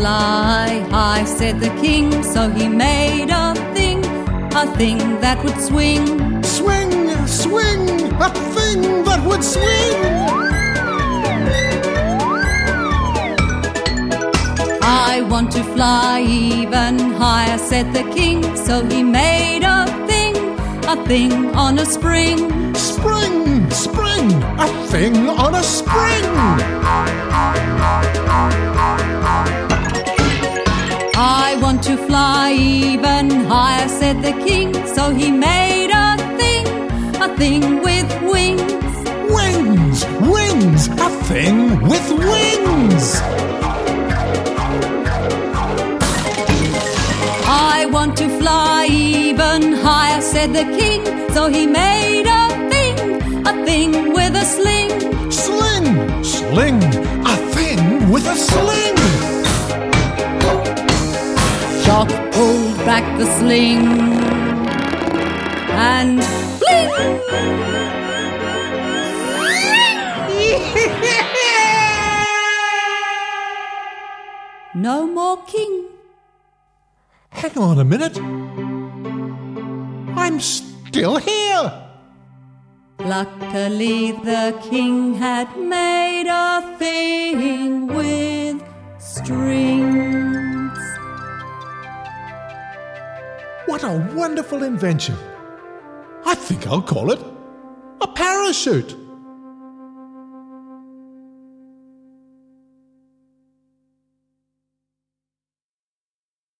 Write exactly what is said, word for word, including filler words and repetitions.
fly high, said the king, so he made a thing, a thing that would swing. Swing, swing, a thing that would swing. I want to fly even higher, said the king, so he made a thing, a thing on a spring. Spring, spring, a thing on a spring. I want to fly even higher, said the king, so he made a thing, a thing with wings. Wings, wings, a thing with wings. I want to fly even higher, said the king, so he made a thing, a thing with a sling. Sling, sling, a thing with a sling. Jock pulled back the sling and fling! No more king. Hang on a minute. I'm still here. Luckily the king had made a thing with strings. What a wonderful invention. I think I'll call it a parachute.